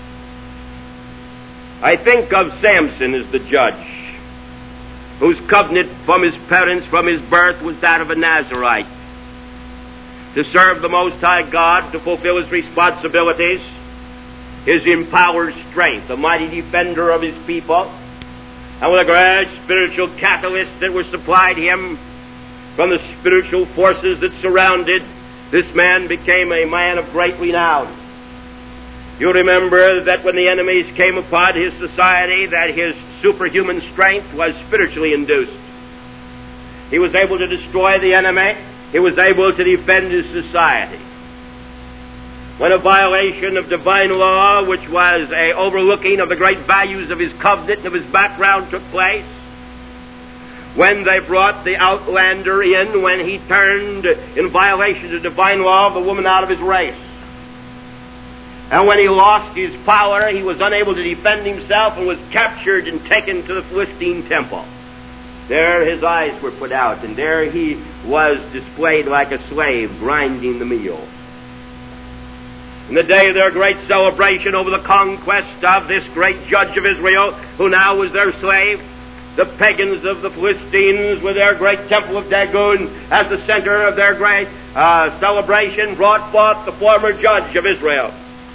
I think of Samson as the judge, whose covenant from his parents, from his birth, was that of a Nazarite, to serve the Most High God, to fulfill his responsibilities, his empowered strength, a mighty defender of his people, and with a great spiritual catalyst that was supplied him from the spiritual forces that surrounded, this man became a man of great renown. You remember that when the enemies came upon his society, that his superhuman strength was spiritually induced. He was able to destroy the enemy. He was able to defend his society. When a violation of divine law, which was a overlooking of the great values of his covenant and of his background, took place, when they brought the outlander in, when he turned in violation of divine law the woman out of his race, and when he lost his power, he was unable to defend himself and was captured and taken to the Philistine temple. There his eyes were put out, and there he was displayed like a slave grinding the meal. in the day of their great celebration over the conquest of this great judge of Israel, who now was their slave, the pagans of the Philistines, with their great temple of Dagon as the center of their great uh, celebration, brought forth the former judge of Israel.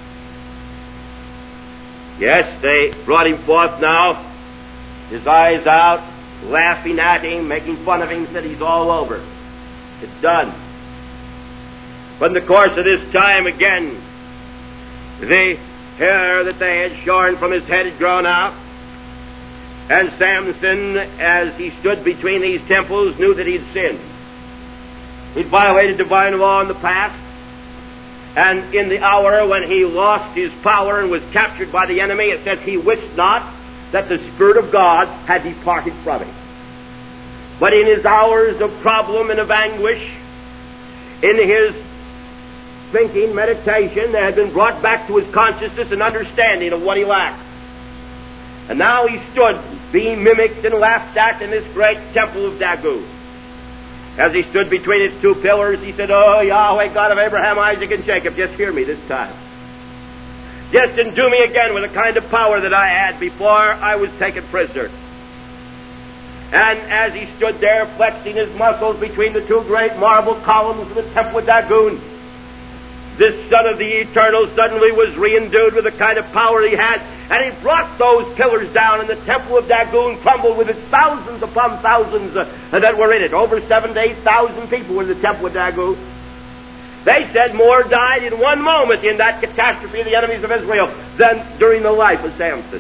Yes, they brought him forth now, his eyes out, laughing at him, making fun of him, said he's all over. It's done. But in the course of this time again, the hair that they had shorn from his head had grown out, and Samson, as he stood between these temples, knew that he'd sinned. He'd violated divine law in the past, and in the hour when he lost his power and was captured by the enemy, it says he wist not that the Spirit of God had departed from him. But in his hours of problem and of anguish, in his thinking, meditation, there had been brought back to his consciousness an understanding of what he lacked. And now he stood, being mimicked and laughed at in this great temple of Dagon. As he stood between its two pillars, he said, "Oh, Yahweh, God of Abraham, Isaac, and Jacob, just hear me this time. Just endue me again with the kind of power that I had before I was taken prisoner." And as he stood there, flexing his muscles between the two great marble columns of the temple of Dagon, this Son of the Eternal suddenly was re-endued with the kind of power he had, and he brought those pillars down, and the temple of Dagon crumbled with its thousands upon thousands uh, that were in it. Over seven to eight thousand people were in the temple of Dagon. They said more died in one moment in that catastrophe of the enemies of Israel than during the life of Samson.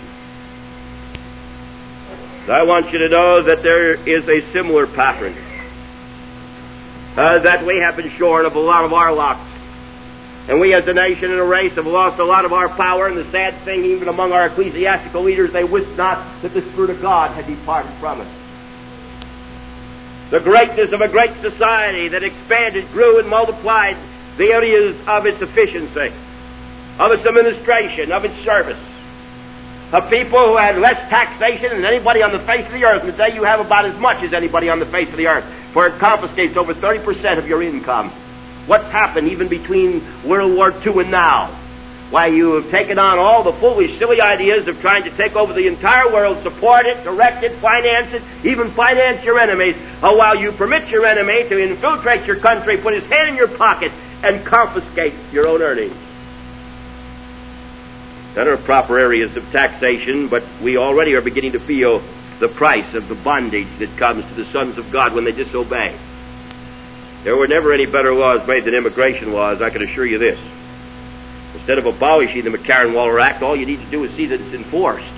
So I want you to know that there is a similar pattern, uh, that we have been shorn of a lot of our locks. And we as a nation and a race have lost a lot of our power, and the sad thing, even among our ecclesiastical leaders, they wist not that the Spirit of God had departed from us. The greatness of a great society that expanded, grew, and multiplied the areas of its efficiency, of its administration, of its service, of people who had less taxation than anybody on the face of the earth. And today you have about as much as anybody on the face of the earth, for it confiscates over thirty percent of your income. What's happened even between World War Two and now? Why, you have taken on all the foolish, silly ideas of trying to take over the entire world, support it, direct it, finance it, even finance your enemies, oh, while you permit your enemy to infiltrate your country, put his hand in your pocket, and confiscate your own earnings. There are proper areas of taxation, but we already are beginning to feel the price of the bondage that comes to the sons of God when they disobey. There were never any better laws made than immigration laws, I can assure you this. Instead of abolishing the McCarran-Waller Act, all you need to do is see that it's enforced.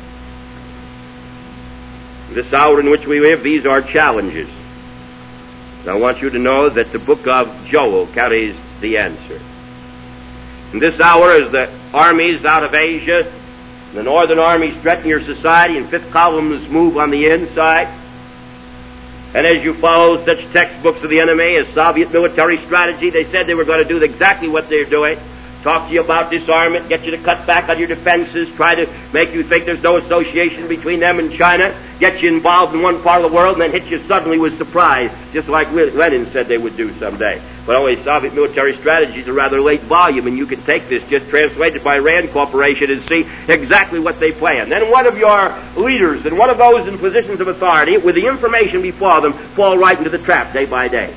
In this hour in which we live, these are challenges. And I want you to know that the book of Joel carries the answer. In this hour, as the armies out of Asia, the northern armies threaten your society, and fifth columns move on the inside, and as you follow such textbooks of the enemy as Soviet military strategy, they said they were going to do exactly what they're doing. Talk to you about disarmament, get you to cut back on your defenses, try to make you think there's no association between them and China, get you involved in one part of the world, and then hit you suddenly with surprise, just like Lenin said they would do someday. But only Soviet military strategy is a rather late volume, and you can take this just translated by Rand Corporation and see exactly what they plan. Then one of your leaders and one of those in positions of authority, with the information before them, fall right into the trap day by day.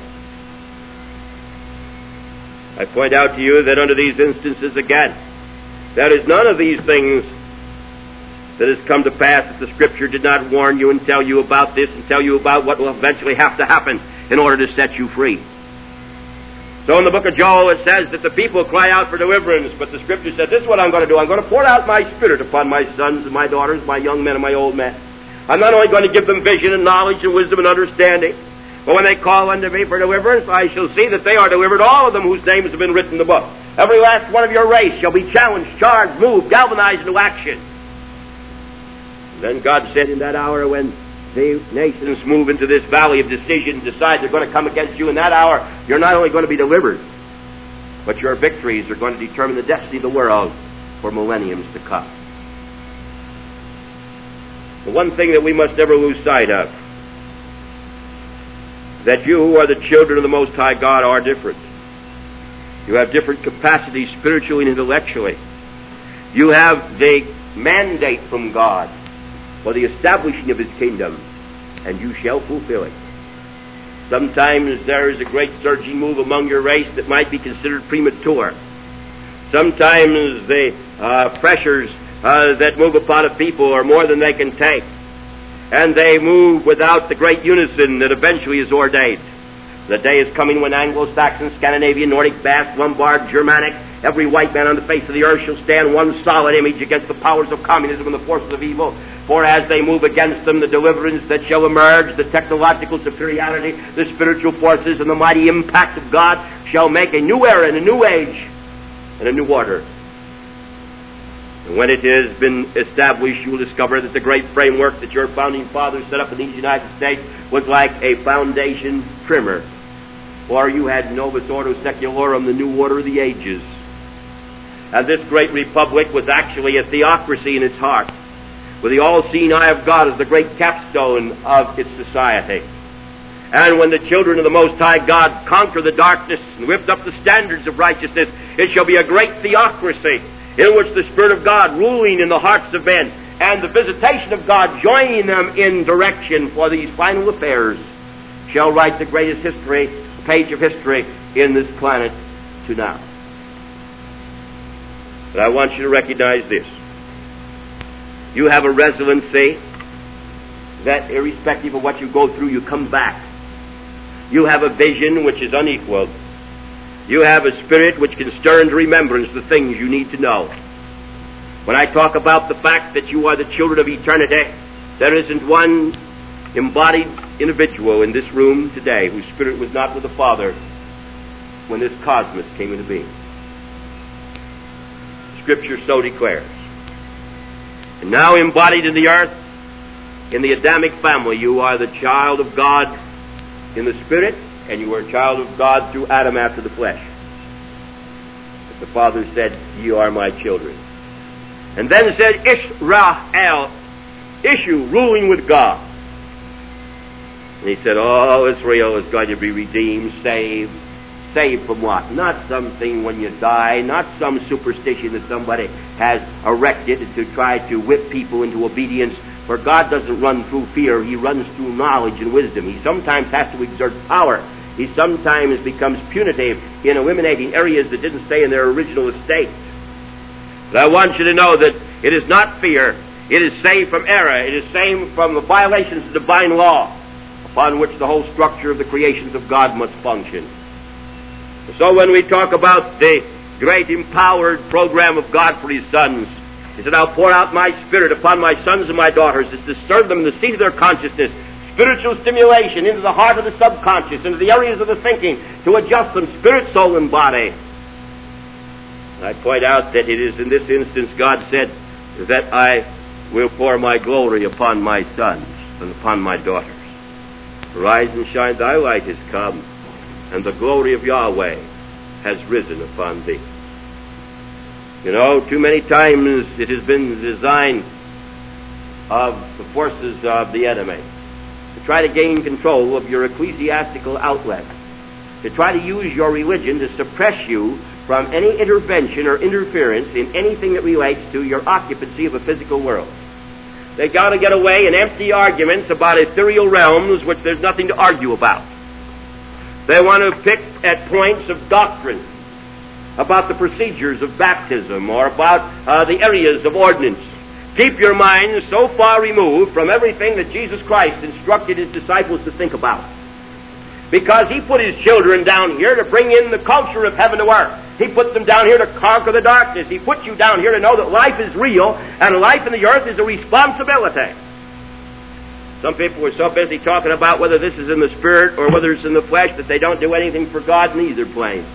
I point out to you that under these instances again, there is none of these things that has come to pass that the Scripture did not warn you and tell you about this and tell you about what will eventually have to happen in order to set you free. So in the book of Joel it says that the people cry out for deliverance, but the Scripture says, this is what I'm going to do. I'm going to pour out my Spirit upon my sons and my daughters, my young men and my old men. I'm not only going to give them vision and knowledge and wisdom and understanding, but when they call unto me for deliverance, I shall see that they are delivered, all of them whose names have been written in the book. Every last one of your race shall be challenged, charged, moved, galvanized into action. And then God said in that hour when the nations move into this valley of decision and decide they're going to come against you, in that hour, you're not only going to be delivered, but your victories are going to determine the destiny of the world for millenniums to come. The one thing that we must never lose sight of, that you who are the children of the Most High God are different. You have different capacities spiritually and intellectually. You have the mandate from God for the establishing of His kingdom, and you shall fulfill it. Sometimes there is a great surging move among your race that might be considered premature. Sometimes the uh, pressures uh, that move upon a people are more than they can take, and they move without the great unison that eventually is ordained. The day is coming when Anglo-Saxon, Scandinavian, Nordic, Basque, Lombard, Germanic, every white man on the face of the earth shall stand one solid image against the powers of communism and the forces of evil. For as they move against them, the deliverance that shall emerge, the technological superiority, the spiritual forces, and the mighty impact of God shall make a new era and a new age and a new order. And when it has been established, you will discover that the great framework that your founding fathers set up in these United States was like a foundation primer. For you had Novus Ordo Secularum, the new order of the ages. And this great republic was actually a theocracy in its heart, with the all-seeing eye of God as the great capstone of its society. And when the children of the Most High God conquer the darkness and lift up the standards of righteousness, it shall be a great theocracy in which the Spirit of God ruling in the hearts of men, and the visitation of God joining them in direction for these final affairs, shall write the greatest history, page of history in this planet to now. But I want you to recognize this. You have a residency that, irrespective of what you go through, you come back. You have a vision which is unequaled. You have a spirit which can stir into remembrance the things you need to know. When I talk about the fact that you are the children of eternity, there isn't one embodied individual in this room today whose spirit was not with the Father when this cosmos came into being. Scripture so declares. And now embodied in the earth, in the Adamic family, you are the child of God in the Spirit, and you are a child of God through Adam after the flesh. But the Father said, "Ye are my children." And then said, Israel, issue, ruling with God. And he said, oh, Israel is going to be redeemed, saved. Saved from what? Not something when you die, not some superstition that somebody has erected to try to whip people into obedience. For God doesn't run through fear, He runs through knowledge and wisdom. He sometimes has to exert power. He sometimes becomes punitive in eliminating areas that didn't stay in their original estate. But I want you to know that it is not fear. It is saved from error. It is saved from the violations of divine law upon which the whole structure of the creations of God must function. So when we talk about the great empowered program of God for His sons, He said, I'll pour out my Spirit upon my sons and my daughters to disturb them in the seat of their consciousness, spiritual stimulation into the heart of the subconscious, into the areas of the thinking, to adjust them, spirit, soul, and body. I point out that it is in this instance God said that I will pour my glory upon my sons and upon my daughters. Arise and shine, thy light is come, and the glory of Yahweh has risen upon thee. You know, too many times it has been the design of the forces of the enemy to try to gain control of your ecclesiastical outlet, to try to use your religion to suppress you from any intervention or interference in anything that relates to your occupancy of a physical world. They got to get away in empty arguments about ethereal realms which there's nothing to argue about. They want to pick at points of doctrine about the procedures of baptism or about uh, the areas of ordinance. Keep your minds so far removed from everything that Jesus Christ instructed His disciples to think about. Because He put His children down here to bring in the culture of heaven to earth. He put them down here to conquer the darkness. He put you down here to know that life is real and life in the earth is a responsibility. Some people are so busy talking about whether this is in the spirit or whether it's in the flesh that they don't do anything for God in either plane.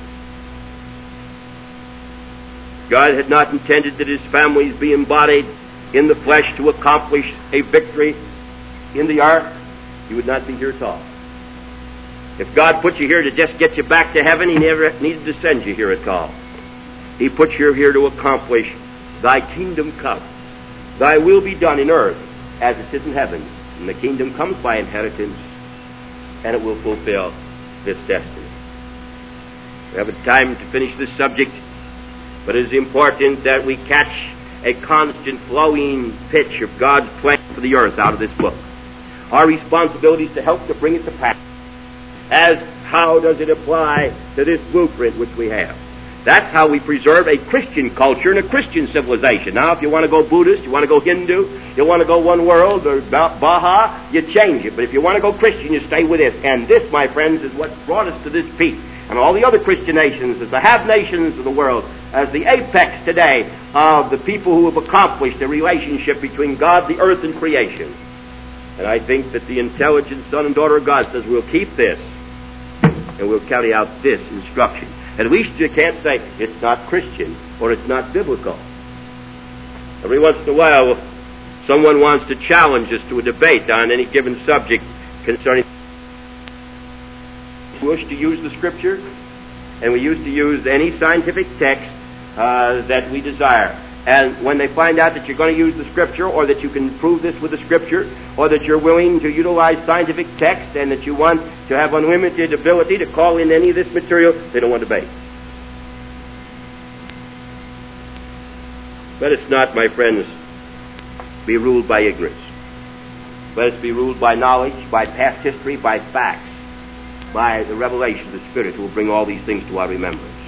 God had not intended that His families be embodied in the flesh to accomplish a victory in the earth. You would not be here at all. If God put you here to just get you back to heaven, He never needed to send you here at all. He put you here to accomplish Thy kingdom come. Thy will be done in earth as it is in heaven. And the kingdom comes by inheritance, and it will fulfill this destiny. We haven't time to finish this subject, but it is important that we catch a constant flowing pitch of God's plan for the earth out of this book. Our responsibility is to help to bring it to pass. As how does it apply to this blueprint which we have? That's how we preserve a Christian culture and a Christian civilization. Now, if you want to go Buddhist, you want to go Hindu, you want to go one world or Baha, you change it. But if you want to go Christian, you stay with this. And this, my friends, is what brought us to this peak. And all the other Christian nations, as the have nations of the world, as the apex today of the people who have accomplished a relationship between God, the earth, and creation. And I think that the intelligent son and daughter of God says, we'll keep this, and we'll carry out this instruction. At least you can't say, it's not Christian, or it's not biblical. Every once in a while, someone wants to challenge us to a debate on any given subject concerning... We wish to use the Scripture, and we used to use any scientific text uh, that we desire. And when they find out that you're going to use the Scripture, or that you can prove this with the Scripture, or that you're willing to utilize scientific text, and that you want to have unlimited ability to call in any of this material, they don't want debate. Let us not, my friends, be ruled by ignorance. Let us be ruled by knowledge, by past history, by facts, by the revelation of the Spirit who will bring all these things to our remembrance.